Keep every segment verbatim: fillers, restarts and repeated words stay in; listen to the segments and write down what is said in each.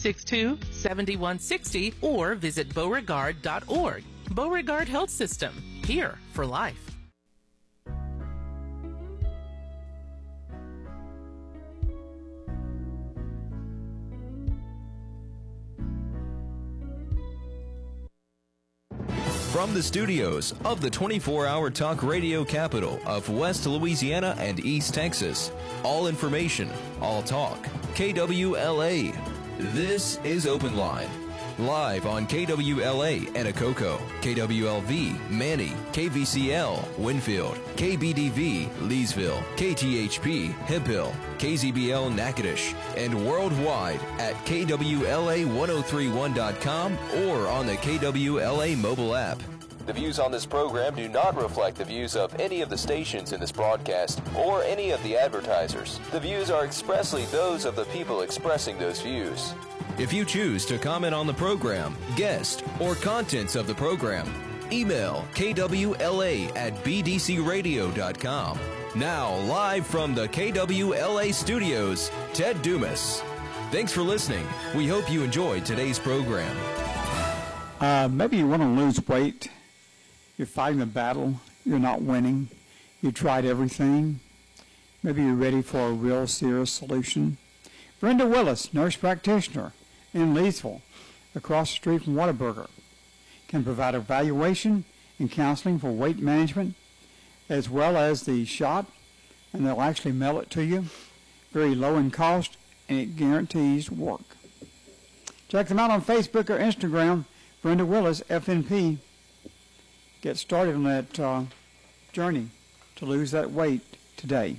six two, seven one six zero or visit beauregard dot org. Beauregard Health System, here for life. From the studios of the twenty-four hour talk radio capital of West Louisiana and East Texas, all information, all talk, K W L A. This is Open Line. Live on K W L A Anacoco, K W L V Manny, K V C L Winfield, K B D V Leesville, K T H P Hemp Hill, K Z B L Natchitoches, and worldwide at K W L A ten thirty-one dot com or on the K W L A mobile app. The views on this program do not reflect the views of any of the stations in this broadcast or any of the advertisers. The views are expressly those of the people expressing those views. If you choose to comment on the program, guest, or contents of the program, email K W L A at B D C radio dot com. Now, live from the K W L A studios, Ted Dumas. Thanks for listening. We hope you enjoyed today's program. Uh, maybe you want to lose weight. You're fighting a battle. You're not winning. You tried everything. Maybe you're ready for a real serious solution. Brenda Willis, nurse practitioner in Leesville, across the street from Whataburger, can provide evaluation and counseling for weight management, as well as the shot, and they'll actually mail it to you. Very low in cost, and it guarantees work. Check them out on Facebook or Instagram, Brenda Willis, F N P. Get started on that uh, journey to lose that weight today.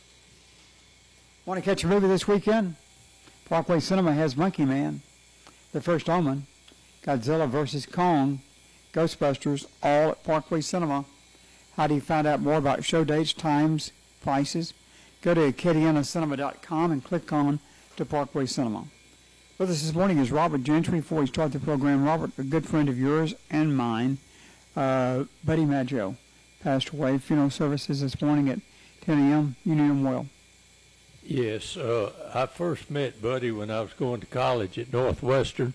Want to catch a movie this weekend? Parkway Cinema has Monkey Man, The First Omen, Godzilla versus Kong, Ghostbusters, all at Parkway Cinema. How do you find out more about show dates, times, prices? Go to acadiana cinema dot com and click on to Parkway Cinema. With us this morning is Robert Gentry. Before we start the program, Robert, a good friend of yours and mine, uh, Buddy Maggio, passed away. Funeral services this morning at ten a.m. You knew him well. Yes, uh, I first met Buddy when I was going to college at Northwestern.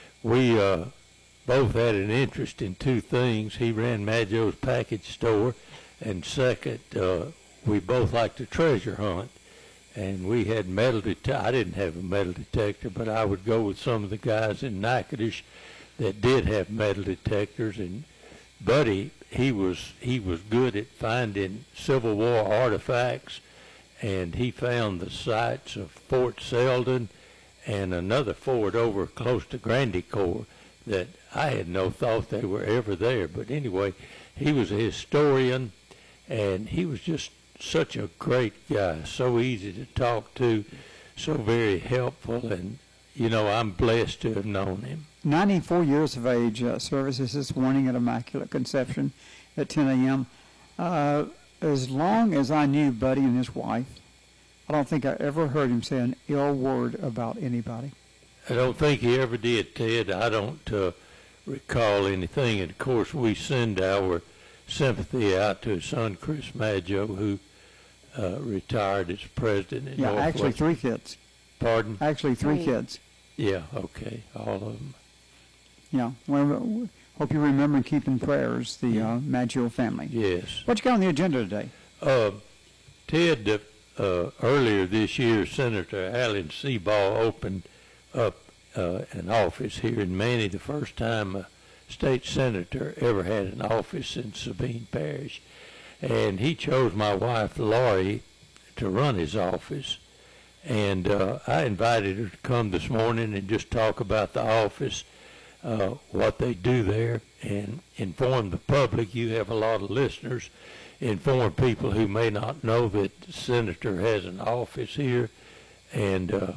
We uh, both had an interest in two things. He ran Maggio's package store, and second, uh, we both liked to treasure hunt. And we had metal detector. I didn't have a metal detector, but I would go with some of the guys in Natchitoches that did have metal detectors. And Buddy, he was he was good at finding Civil War artifacts, and he found the sites of Fort Selden and another fort over close to Grandicore that I had no thought they were ever there. But anyway, he was a historian, and he was just such a great guy, so easy to talk to, so very helpful, and, you know, I'm blessed to have known him. ninety-four years of age, uh, services this morning at Immaculate Conception at ten a.m. Uh, as long as I knew Buddy and his wife, I don't think I ever heard him say an ill word about anybody. I don't think he ever did, Ted. I don't uh, recall anything, and of course we send our sympathy out to his son, Chris Maggio, who Uh, retired as president in Yeah, Northwest. actually three kids. Pardon? Actually three Three. kids. Yeah, okay, all of them. Yeah. Well, hope you remember and keep in prayers the uh, Maggio family. Yes. What you got on the agenda today? Uh, Ted, uh, uh, earlier this year, Senator Alan Seabaugh opened up uh, an office here in Manny, the first time a state senator ever had an office in Sabine Parish. And he chose my wife, Laurie, to run his office. And uh, I invited her to come this morning and just talk about the office, uh, what they do there, and inform the public. You have a lot of listeners. Inform people who may not know that the senator has an office here, and uh,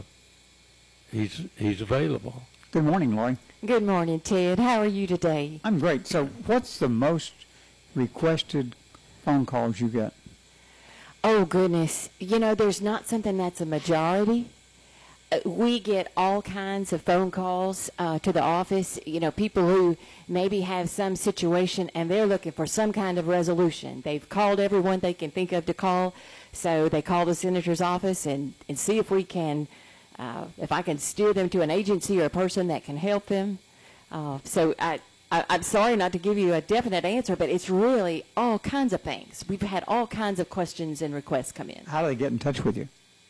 he's he's available. Good morning, Laurie. Good morning, Ted. How are you today? I'm great. So what's the most requested phone calls you get? Oh, goodness. You know, there's not something that's a majority. Uh, we get all kinds of phone calls uh, to the office, you know, people who maybe have some situation and they're looking for some kind of resolution. They've called everyone they can think of to call, so they call the senator's office and, and see if we can uh, if I can steer them to an agency or a person that can help them. Uh, so I, I, I'm sorry not to give you a definite answer, but it's really all kinds of things. We've had all kinds of questions and requests come in. How do they get in touch with you?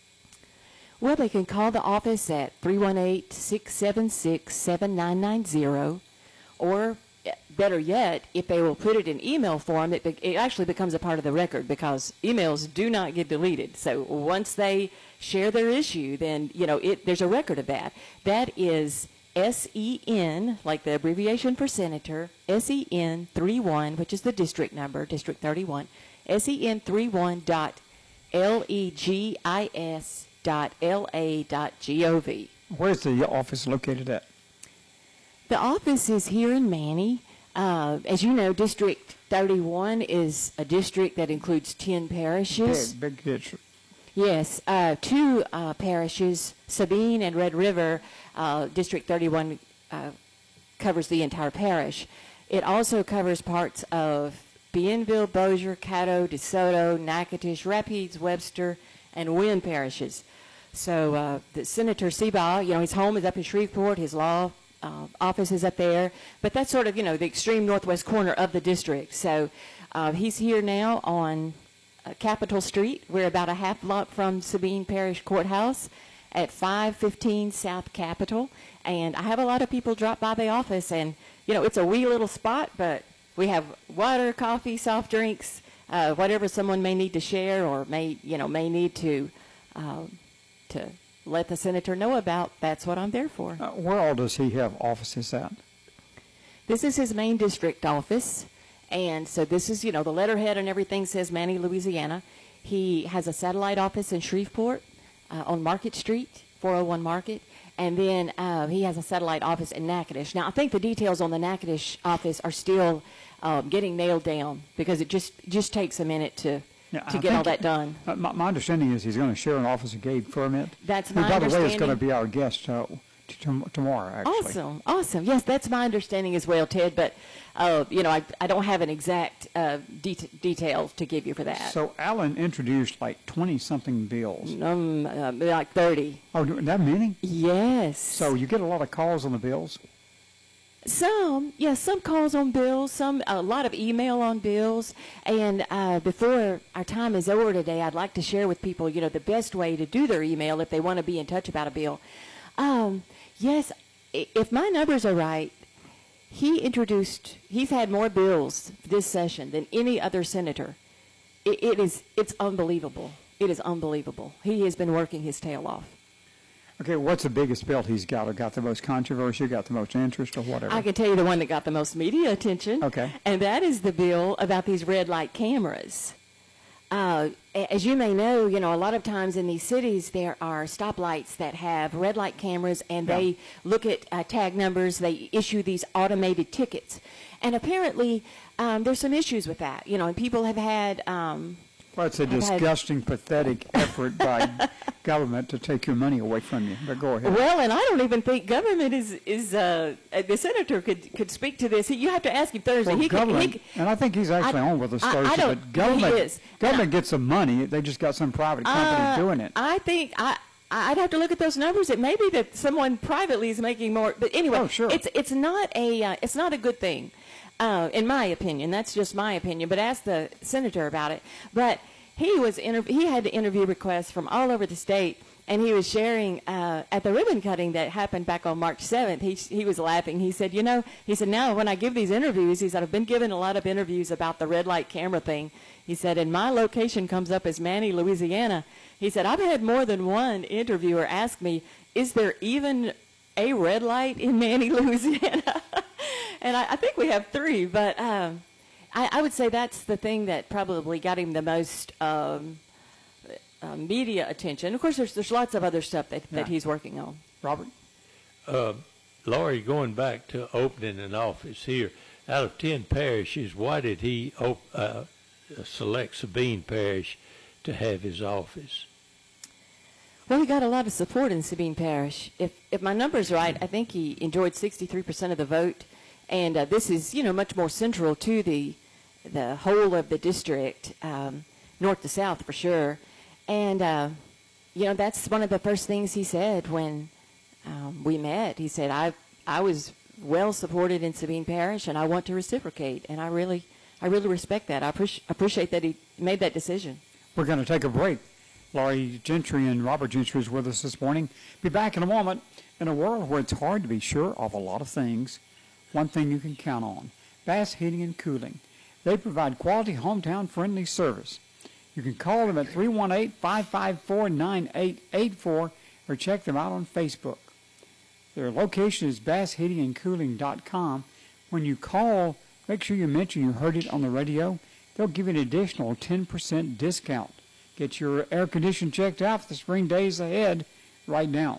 Well, they can call the office at three one eight, six seven six, seven nine nine zero, or better yet, if they will put it in email form, it, be- it actually becomes a part of the record because emails do not get deleted. So once they share their issue, then, you know, it, there's a record of that. That is S E N, like the abbreviation for senator, S E N thirty-one, which is the district number, District thirty-one, S E N thirty-one dot L E G I S dot L A dot gov. Where's the office located at? The office is here in Manny. Uh, as you know, District thirty-one is a district that includes ten parishes. Big, big district. Yes, uh, two uh, parishes, Sabine and Red River. Uh, District thirty-one uh, covers the entire parish. It also covers parts of Bienville, Bossier, Caddo, DeSoto, Natchitoches, Rapides, Webster, and Wynn parishes. So uh, the Senator Seabaugh, you know, his home is up in Shreveport. His law uh, office is up there. But that's sort of, you know, the extreme northwest corner of the district. So uh, he's here now on uh, Capitol Street. We're about a half block from Sabine Parish Courthouse at five fifteen South Capitol. And I have a lot of people drop by the office. And, you know, it's a wee little spot, but we have water, coffee, soft drinks, uh, whatever someone may need to share or may, you know, may need to uh, to let the senator know about. That's what I'm there for. Uh, where all does he have offices at? This is his main district office. And so this is, you know, the letterhead and everything says Manny, Louisiana. He has a satellite office in Shreveport uh, on Market Street, four oh one Market. And then uh, he has a satellite office in Natchitoches. Now, I think the details on the Natchitoches office are still uh, getting nailed down because it just, just takes a minute to, Yeah, to I get all think- that done. Uh, my, my understanding is he's going to share an office with Gabe Ferment. That's Who, my by the way, is going to understanding. be our guest uh, t- tom- tomorrow, actually. Awesome, awesome. Yes, that's my understanding as well, Ted. But, uh, you know, I, I don't have an exact uh, det- detail to give you for that. So Alan introduced like twenty-something bills. Um, uh, like thirty. Oh, do- that many? Yes. So you get a lot of calls on the bills? Some, yes, some calls on bills, some a lot of email on bills. And uh, before our time is over today, I'd like to share with people, you know, the best way to do their email if they want to be in touch about a bill. Um, yes, i- if my numbers are right, he introduced, he's had more bills this session than any other senator. It, it is, it's unbelievable. It is unbelievable. He has been working his tail off. Okay, what's the biggest bill he's got, or got the most controversy, got the most interest, or whatever? I can tell you the one that got the most media attention. Okay. And that is the bill about these red light cameras. Uh, a- as you may know, you know, a lot of times in these cities there are stoplights that have red light cameras, and Yeah. they look at uh, tag numbers. They issue these automated tickets, and apparently um, there's some issues with that. You know, and people have had. Um, Well, it's a I've had- disgusting, pathetic effort by government to take your money away from you. But go ahead. Well, and I don't even think government is is uh, uh, the senator could could speak to this. He, you have to ask him Thursday. Well, he, could- government, he, could- and I think he's actually I- on with us I- I Thursday, don't- but government, he is. government gets some money. They just got some private company Uh, doing it. I think I. I'd have to look at those numbers. It may be that someone privately is making more, but anyway, Oh, sure. it's it's not a uh, it's not a good thing, uh, in my opinion. That's just my opinion. But ask the senator about it. But he was inter- he had interview requests from all over the state, and he was sharing uh, at the ribbon cutting that happened back on March seventh. He he was laughing. He said, you know, he said, now when I give these interviews, he said, I've been given a lot of interviews about the red light camera thing. He said, and my location comes up as Manny, Louisiana. He said, I've had more than one interviewer ask me, is there even a red light in Manny, Louisiana? And I, I think we have three, but um, I, I would say that's the thing that probably got him the most um, uh, media attention. Of course, there's there's lots of other stuff that, that Yeah. he's working on. Robert? Uh, Laurie, going back to opening an office here, out of ten parishes, why did he op- uh, select Sabine Parish to have his office? Well, he got a lot of support in Sabine Parish. If if my number's right, I think he enjoyed sixty-three percent of the vote, and uh, this is, you know, much more central to the the whole of the district, um, north to south for sure. And uh, you know, that's one of the first things he said when um, we met. He said, I I was well supported in Sabine Parish, and I want to reciprocate. And I really, I really respect that. I appreci- appreciate that he made that decision. We're going to take a break. Laurie Gentry and Robert Gentry is with us this morning. Be back in a moment. In a world where it's hard to be sure of a lot of things, one thing you can count on, Bass Heating and Cooling. They provide quality, hometown-friendly service. You can call them at three one eight, five five four, nine eight eight four or check them out on Facebook. Their location is bass heating and cooling dot com. When you call, make sure you mention you heard it on the radio. They'll give you an additional ten percent discount. Get your air condition checked out for the spring days ahead right now.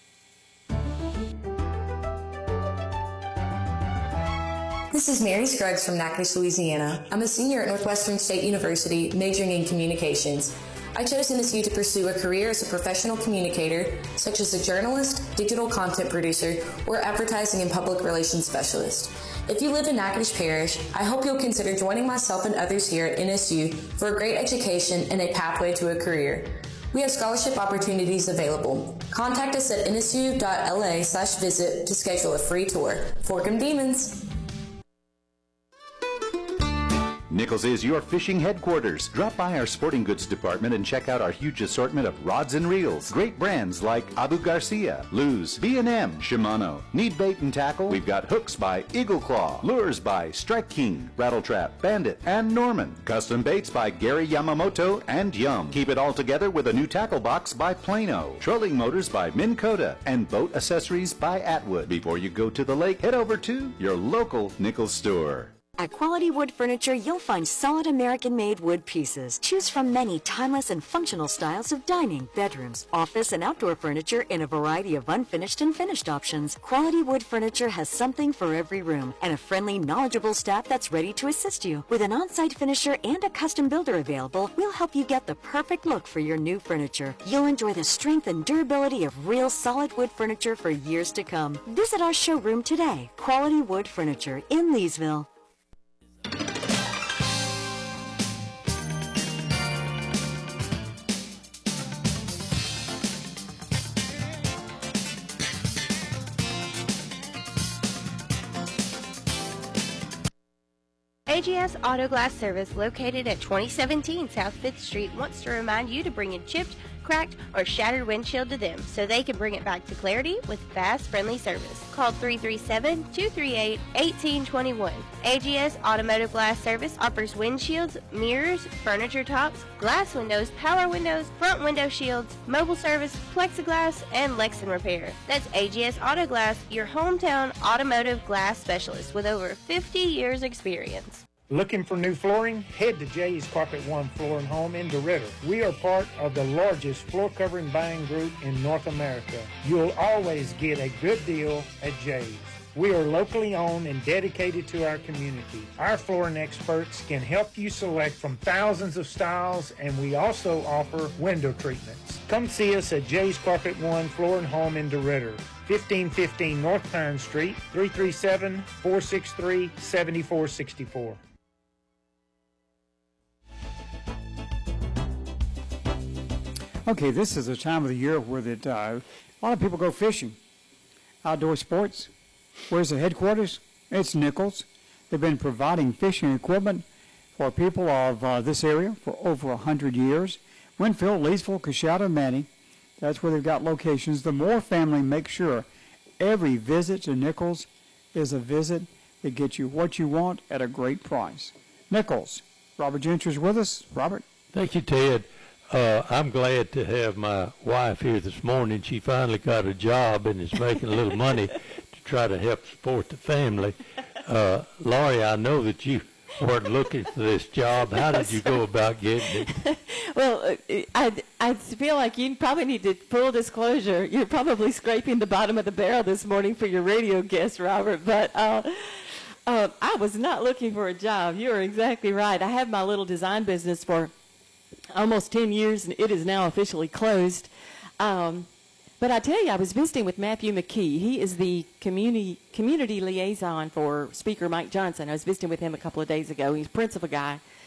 This is Mary Scruggs from Natchitoches, Louisiana. I'm a senior at Northwestern State University, majoring in communications. I chose N S U to pursue a career as a professional communicator, such as a journalist, digital content producer, or advertising and public relations specialist. If you live in Natchitoches Parish, I hope you'll consider joining myself and others here at N S U for a great education and a pathway to a career. We have scholarship opportunities available. Contact us at N S U dot L A slash visit to schedule a free tour. Fork 'em Demons! Nichols is your fishing headquarters. Drop by our sporting goods department and check out our huge assortment of rods and reels. Great brands like Abu Garcia, Luz, B and M, Shimano. Need bait and tackle? We've got hooks by Eagle Claw, lures by Strike King, Rattle Trap, Bandit, and Norman. Custom baits by Gary Yamamoto and Yum. Keep it all together with a new tackle box by Plano. Trolling motors by Minn Kota and boat accessories by Atwood. Before you go to the lake, head over to your local Nichols store. At Quality Wood Furniture, you'll find solid American-made wood pieces. Choose from many timeless and functional styles of dining, bedrooms, office, and outdoor furniture in a variety of unfinished and finished options. Quality Wood Furniture has something for every room and a friendly, knowledgeable staff that's ready to assist you. With an on-site finisher and a custom builder available, we'll help you get the perfect look for your new furniture. You'll enjoy the strength and durability of real solid wood furniture for years to come. Visit our showroom today, Quality Wood Furniture in Leesville. A G S Auto Glass Service, located at twenty seventeen South fifth Street, wants to remind you to bring a chipped, cracked, or shattered windshield to them so they can bring it back to clarity with fast, friendly service. Call three three seven, two three eight, one eight two one. A G S Automotive Glass Service offers windshields, mirrors, furniture tops, glass windows, power windows, front window shields, mobile service, plexiglass, and Lexan repair. That's A G S Auto Glass, your hometown automotive glass specialist with over fifty years experience. Looking for new flooring? Head to Jay's Carpet One Floor and Home in DeRidder. We are part of the largest floor covering buying group in North America. You'll always get a good deal at Jay's. We are locally owned and dedicated to our community. Our flooring experts can help you select from thousands of styles, and we also offer window treatments. Come see us at Jay's Carpet One Floor and Home in DeRidder, fifteen fifteen North Pine Street, three three seven, four six three, seven four six four. Okay, this is a time of the year where that, uh, a lot of people go fishing. Outdoor sports. Where's the headquarters? It's Nichols. They've been providing fishing equipment for people of uh, this area for over one hundred years. Winfield, Leesville, Coshada, Manning. That's where they've got locations. The Moore family makes sure every visit to Nichols is a visit that gets you what you want at a great price. Nichols. Robert Gentry is with us. Robert. Thank you, Ted. Uh, I'm glad to have my wife here this morning. She finally got a job and is making a little money to try to help support the family. Uh, Laurie, I know that you weren't looking for this job. How did you go about getting it? Well, I, I feel like you probably need to, full disclosure, you're probably scraping the bottom of the barrel this morning for your radio guest, Robert, but uh, uh, I was not looking for a job. You're exactly right. I have my little design business for almost ten years, and it is now officially closed. Um, but I tell you, I was visiting with Matthew McKee. He is the community community liaison for Speaker Mike Johnson. I was visiting with him a couple of days ago. He's a Prince of a guy.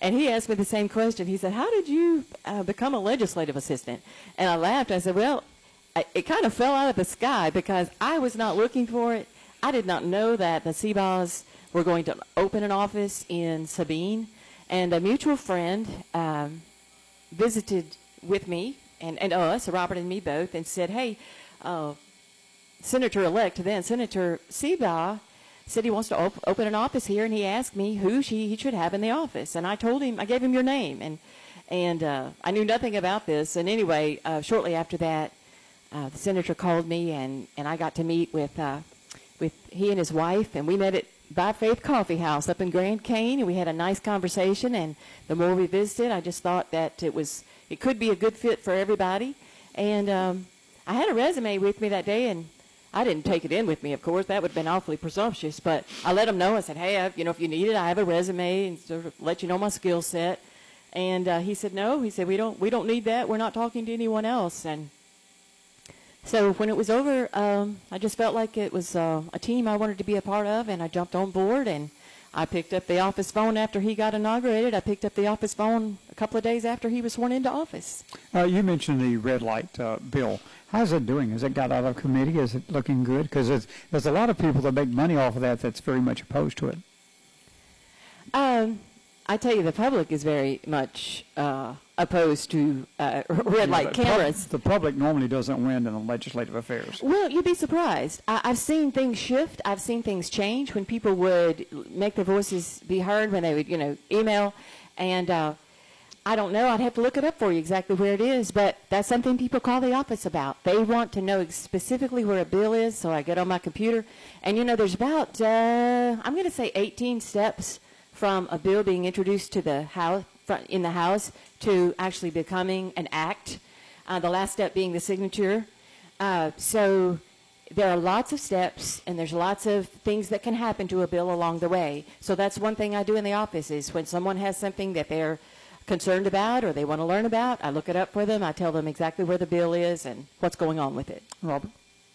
And he asked me the same question. He said, how did you uh, become a legislative assistant? And I laughed. I said, well, I, it kind of fell out of the sky because I was not looking for it. I did not know that the Sebas were going to open an office in Sabine. And a mutual friend um, visited with me and, and us, Robert and me both, and said, hey, uh, Senator-elect then, Senator Seba, said he wants to op- open an office here, and he asked me who she, he should have in the office. And I told him, I gave him your name, and and uh, I knew nothing about this. And anyway, uh, shortly after that, uh, the senator called me, and, and I got to meet with uh, with he and his wife, and we met at By Faith Coffee House up in Grand Cane, and we had a nice conversation. And the more we visited, I just thought that it was it could be a good fit for everybody. And um, I had a resume with me that day, and I didn't take it in with me, of course. That would have been awfully presumptuous. But I let them know. I said, hey, I, you know, if you need it, I have a resume, and sort of let you know my skill set. And uh, he said, no. He said, we don't we don't need that. We're not talking to anyone else. And so when it was over, um, I just felt like it was uh, a team I wanted to be a part of, and I jumped on board. And I picked up the office phone after he got inaugurated. I picked up the office phone a couple of days after he was sworn into office. Uh, you mentioned the red light uh, bill. How's it doing? Has it got out of committee? Is it looking good? Because there's a lot of people that make money off of that that's very much opposed to it. Um, I tell you, the public is very much uh, opposed to uh, red light yeah, cameras. Pub- the public normally doesn't win in legislative affairs. Well, you'd be surprised. I- I've seen things shift. I've seen things change when people would make their voices be heard, when they would, you know, email. And uh, I don't know. I'd have to look it up for you exactly where it is. But that's something people call the office about. They want to know specifically where a bill is, so I get on my computer. And, you know, there's about, uh, I'm going to say eighteen steps from a bill being introduced to the house, in the House to actually becoming an act, uh, the last step being the signature. Uh, so there are lots of steps, and there's lots of things that can happen to a bill along the way. So that's one thing I do in the office is when someone has something that they're concerned about or they want to learn about, I look it up for them. I tell them exactly where the bill is and what's going on with it. Robert?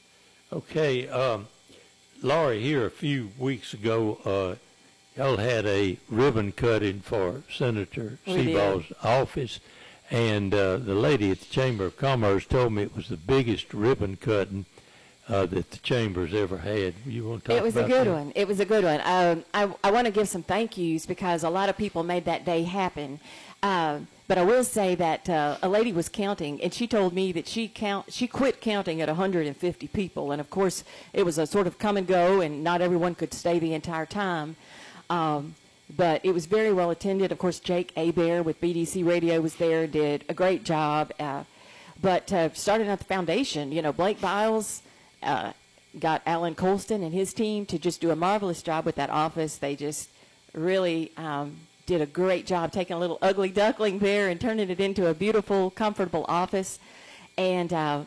Okay. Um, Laurie, here a few weeks ago, uh, y'all had a ribbon cutting for Senator Sebah's office, and uh, the lady at the Chamber of Commerce told me it was the biggest ribbon cutting uh, that the Chamber's ever had. You want to talk about that? It was a good one. It was a good one. Um, I, I want to give some thank yous because a lot of people made that day happen. Uh, but I will say that uh, a lady was counting, and she told me that she count she quit counting at one hundred fifty people. And, of course, it was a sort of come and go, and not everyone could stay the entire time. Um, but it was very well attended. Of course, Jake Abear with B D C Radio was there, did a great job. Uh, but uh, starting at the foundation, you know, Blake Biles uh, got Alan Colston and his team to just do a marvelous job with that office. They just really um, did a great job taking a little ugly duckling there and turning it into a beautiful, comfortable office. And uh,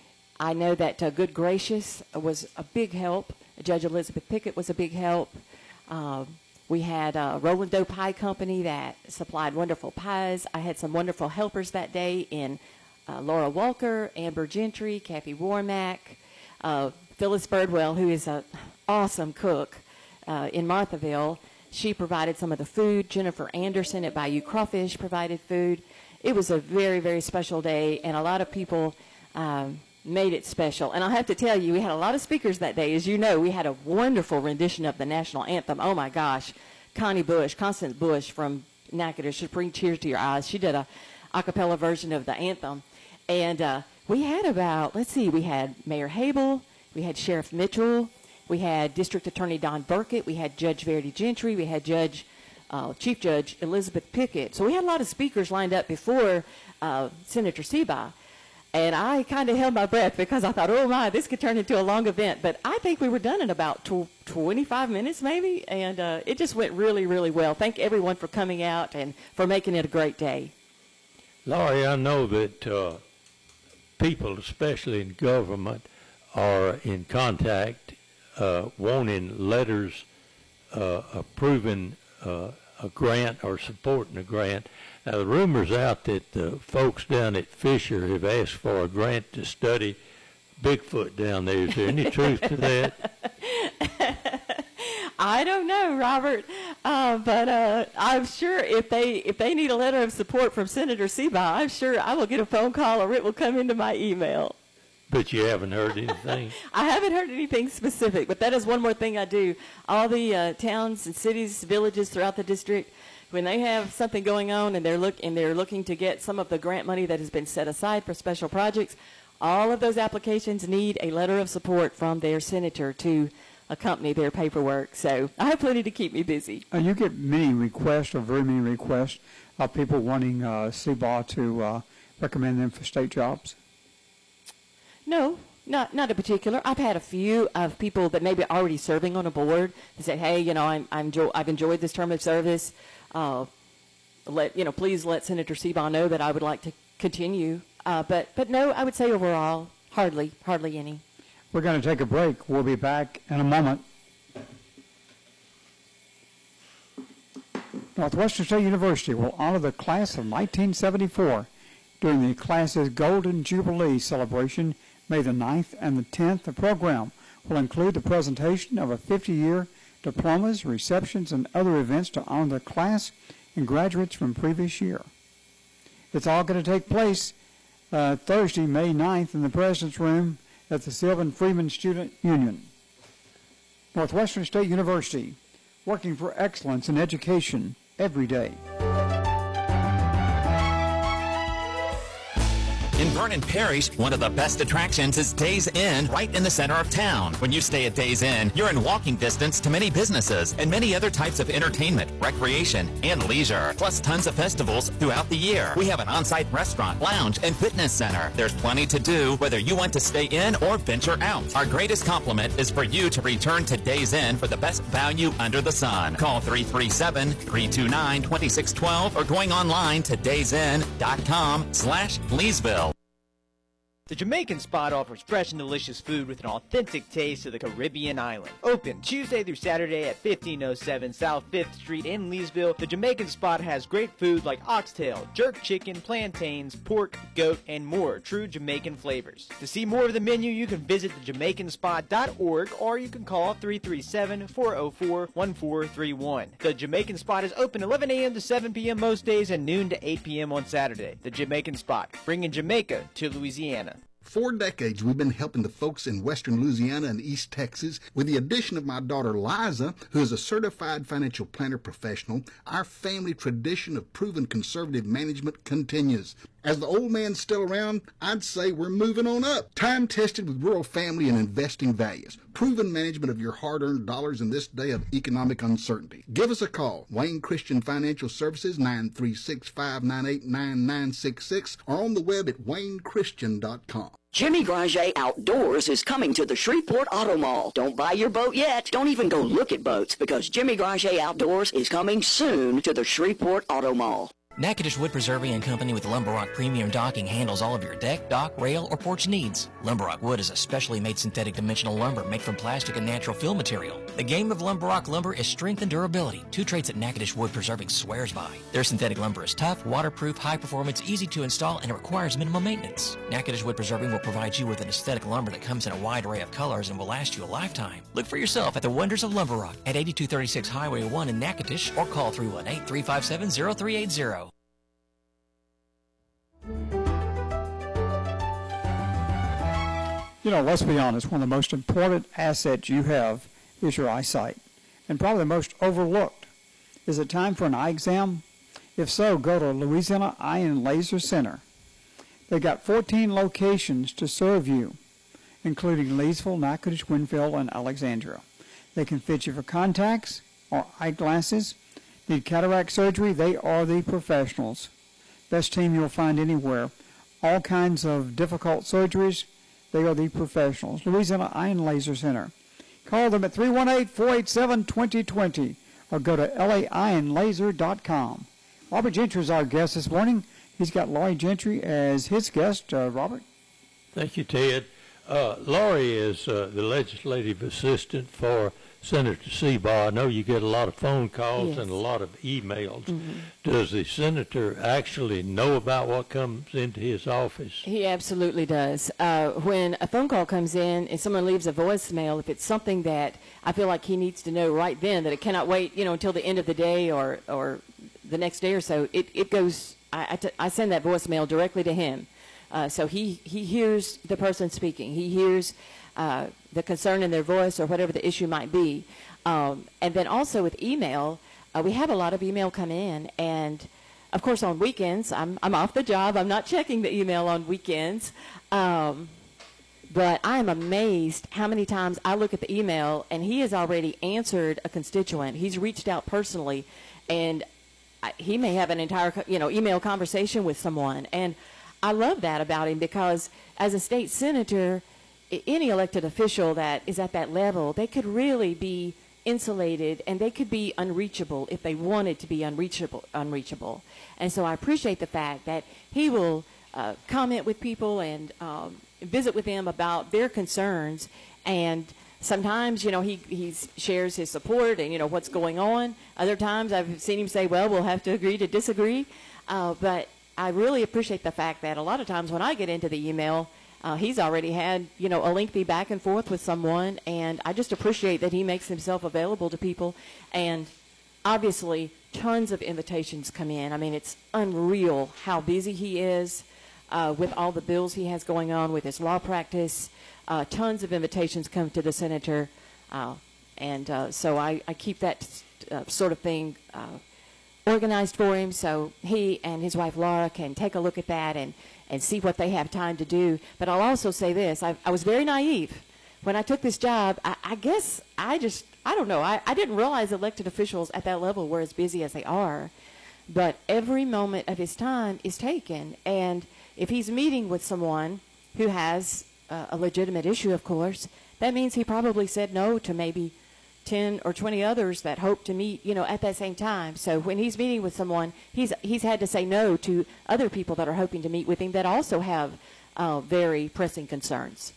I know that uh, Good Gracious was a big help. Judge Elizabeth Pickett was a big help. Uh, We had a Roland Doe Pie Company that supplied wonderful pies. I had some wonderful helpers that day in uh, Laura Walker, Amber Gentry, Kathy Warmack, uh, Phyllis Birdwell, who is an awesome cook uh, in Marthaville. She provided some of the food. Jennifer Anderson at Bayou Crawfish provided food. It was a very, very special day, and a lot of people um, made it special. And I'll have to tell you, we had a lot of speakers that day. As you know, we had a wonderful rendition of the national anthem. Oh, my gosh. Connie Bush, Constance Bush from Natchitoches, should bring tears to your eyes. She did a a cappella version of the anthem. And uh, we had about, let's see, we had Mayor Habel, we had Sheriff Mitchell, we had District Attorney Don Burkett, we had Judge Verity Gentry, we had Judge, uh, Chief Judge Elizabeth Pickett. So we had a lot of speakers lined up before uh, Senator Sebah. And I kind of held my breath because I thought, oh, my, this could turn into a long event. But I think we were done in about twenty-five minutes maybe, and uh, it just went really, really well. Thank everyone for coming out and for making it a great day. Laurie, I know that uh, people, especially in government, are in contact uh, wanting letters uh, approving uh, a grant or supporting a grant. Now, the rumor's out that the folks down at Fisher have asked for a grant to study Bigfoot down there. Is there any truth to that? I don't know, Robert. Uh, but uh, I'm sure if they if they need a letter of support from Senator Seabaugh, I'm sure I will get a phone call or it will come into my email. But you haven't heard anything? I haven't heard anything specific, but that is one more thing I do. All the uh, towns and cities, villages throughout the district, when they have something going on and they're look and they're looking to get some of the grant money that has been set aside for special projects, all of those applications need a letter of support from their senator to accompany their paperwork. So I have plenty to keep me busy. And you get many requests, or very many requests, of people wanting uh, Seabaugh to uh, recommend them for state jobs? No, not not in particular. I've had a few of people that maybe are already serving on a board that say, hey, you know, I'm, I'm enjoy- I've enjoyed this term of service. Uh, let you know, please let Senator Seabaugh know that I would like to continue. Uh, but but no, I would say overall, hardly, hardly any. We're going to take a break. We'll be back in a moment. Northwestern State University will honor the class of nineteen seventy-four during the class's Golden Jubilee celebration, May the ninth and the tenth. The program will include the presentation of a fifty-year diplomas, receptions, and other events to honor the class and graduates from previous year. It's all going to take place uh, Thursday, May ninth, in the President's Room at the Sylvan Freeman Student Union. Northwestern State University, working for excellence in education every day. In Vernon Parish, one of the best attractions is Days Inn, right in the center of town. When you stay at Days Inn, you're in walking distance to many businesses and many other types of entertainment, recreation, and leisure, plus tons of festivals throughout the year. We have an on-site restaurant, lounge, and fitness center. There's plenty to do, whether you want to stay in or venture out. Our greatest compliment is for you to return to Days Inn for the best value under the sun. Call three three seven, three two nine, two six one two or going online to daysinn.com slash Leesville. The Jamaican Spot offers fresh and delicious food with an authentic taste of the Caribbean island. Open Tuesday through Saturday at fifteen oh seven South fifth Street in Leesville, the Jamaican Spot has great food like oxtail, jerk chicken, plantains, pork, goat, and more true Jamaican flavors. To see more of the menu, you can visit the jamaican spot dot org or you can call three three seven, four oh four, one four three one. The Jamaican Spot is open eleven a.m. to seven p.m. most days and noon to eight p.m. on Saturday. The Jamaican Spot, bringing Jamaica to Louisiana. For decades, we've been helping the folks in western Louisiana and East Texas. With the addition of my daughter, Liza, who is a certified financial planner professional, our family tradition of proven conservative management continues. As the old man's still around, I'd say we're moving on up. Time-tested with rural family and investing values. Proven management of your hard-earned dollars in this day of economic uncertainty. Give us a call. Wayne Christian Financial Services, nine three six, five nine eight, nine nine six six, or on the web at wayne christian dot com. Jimmy Granger Outdoors is coming to the Shreveport Auto Mall. Don't buy your boat yet. Don't even go look at boats, because Jimmy Granger Outdoors is coming soon to the Shreveport Auto Mall. Natchitoches Wood Preserving and Company with Lumberock Premium Docking handles all of your deck, dock, rail, or porch needs. Lumberock Wood is a specially made synthetic dimensional lumber made from plastic and natural fill material. The game of Lumberock lumber is strength and durability, two traits that Natchitoches Wood Preserving swears by. Their synthetic lumber is tough, waterproof, high performance, easy to install, and it requires minimal maintenance. Natchitoches Wood Preserving will provide you with an aesthetic lumber that comes in a wide array of colors and will last you a lifetime. Look for yourself at the wonders of Lumberock at eighty-two thirty-six Highway one in Natchitoches or call three one eight, three five seven, zero three eight zero. You know, let's be honest, one of the most important assets you have is your eyesight. And probably the most overlooked. Is it time for an eye exam? If so, go to Louisiana Eye and Laser Center. They've got fourteen locations to serve you, including Leesville, Natchitoches, Winfield, and Alexandria. They can fit you for contacts or eyeglasses. Need cataract surgery? They are the professionals. Best team you'll find anywhere. All kinds of difficult surgeries, they are the professionals. Louisiana Eye and Laser Center. Call them at three one eight, four eight seven, two zero two zero or go to L A eye and laser dot com. Robert Gentry is our guest this morning. He's got Laurie Gentry as his guest. Uh, Robert? Thank you, Ted. Uh, Laurie is uh, the legislative assistant for Senator Seabaugh. I know you get a lot of phone calls Yes. and a lot of emails. Mhm. Does the senator actually know about what comes into his office? He absolutely does. Uh, when a phone call comes in and someone leaves a voicemail, if it's something that I feel like he needs to know right then, that it cannot wait, you know, until the end of the day or, or the next day or so, it, it goes, I, I, t- I send that voicemail directly to him. Uh, so he, he hears the person speaking. He hears uh, the concern in their voice or whatever the issue might be. Um, and then also with email, uh, we have a lot of email come in, and of course on weekends, I'm, I'm off the job. I'm not checking the email on weekends. Um, but I'm amazed how many times I look at the email and he has already answered a constituent. He's reached out personally, and I, he may have an entire, you know, email conversation with someone. And I love that about him, because as a state senator, i- any elected official that is at that level, they could really be insulated and they could be unreachable if they wanted to be unreachable. unreachable. And so I appreciate the fact that he will uh, comment with people and um, visit with them about their concerns. And sometimes, you know, he he shares his support and, you know, what's going on. Other times I've seen him say, well, we'll have to agree to disagree. Uh, but I really appreciate the fact that a lot of times when I get into the email, uh, he's already had, you know, a lengthy back and forth with someone, and I just appreciate that he makes himself available to people. And obviously, tons of invitations come in. I mean, it's unreal how busy he is uh, with all the bills he has going on with his law practice. Uh, tons of invitations come to the senator, uh, and uh, so I, I keep that uh, sort of thing uh, organized for him, so he and his wife Laura can take a look at that and, and see what they have time to do. But I'll also say this, I, I was very naive. When I took this job, I, I guess I just, I don't know, I, I didn't realize elected officials at that level were as busy as they are. But every moment of his time is taken, and if he's meeting with someone who has uh, a legitimate issue, of course, that means he probably said no to maybe ten or twenty others that hope to meet, you know, at that same time. So when he's meeting with someone, he's he's had to say no to other people that are hoping to meet with him that also have uh, very pressing concerns.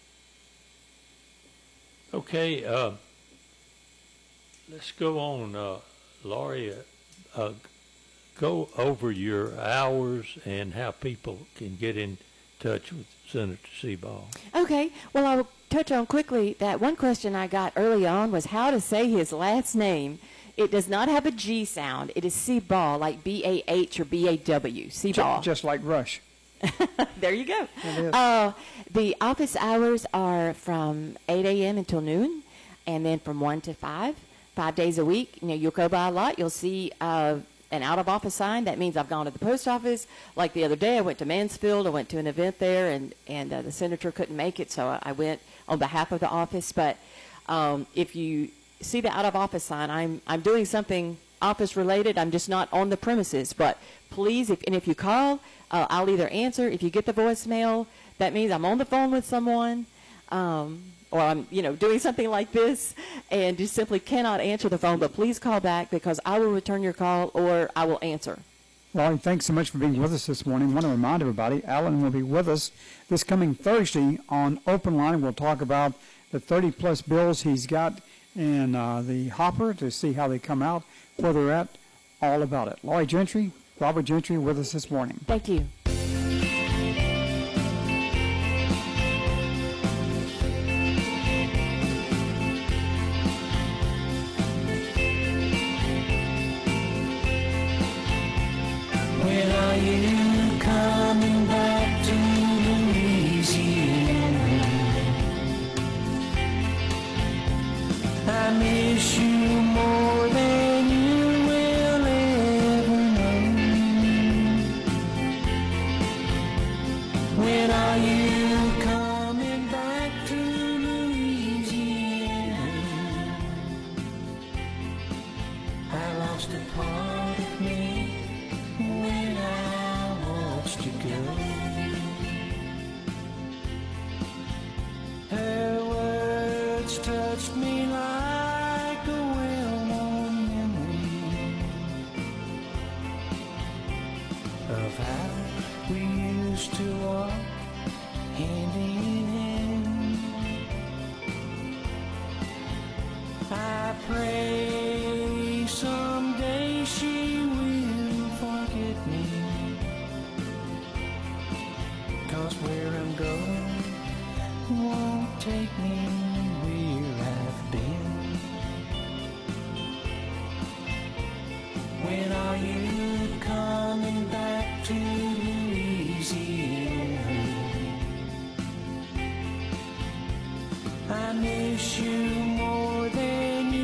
Okay, uh, let's go on, uh, Laurie. Uh, uh, go over your hours and how people can get in touch with Senator Seabaugh. Okay, well, I will touch on quickly that one question I got early on was how to say his last name. It does not have a G sound. It is Seabaugh, like B A H or B A W, Seabaugh. Just, just like Rush. There you go. It is. Uh, the office hours are from eight a.m. until noon, and then from one to five, five days a week. You know, you'll go by a lot. You'll see uh, an out-of-office sign. That means I've gone to the post office. Like the other day, I went to Mansfield. I went to an event there, and, and uh, the senator couldn't make it, so I, I went on behalf of the office. But um, if you see the out-of-office sign, I'm, I'm doing something office-related. I'm just not on the premises. But please, if, and if you call, uh, I'll either answer. If you get the voicemail, that means I'm on the phone with someone, um, or I'm, you know, doing something like this, and just simply cannot answer the phone. But please call back, because I will return your call or I will answer. Laurie, thanks so much for being with us this morning. I want to remind everybody, Alan will be with us this coming Thursday on Open Line. We'll talk about the thirty-plus bills he's got in uh, the hopper to see how they come out, where they're at, all about it. Laurie Gentry, Robert Gentry with us this morning. Thank you. When are you coming back to Louisiana? I miss you more than you will ever know. When are you coming back to Louisiana? I lost a part of me when I watched you go. Her words touched me like a well-known memory of how we used to walk hand in hand I pray someday she will forget me, 'cause where I'm going won't take me where I've been. When are you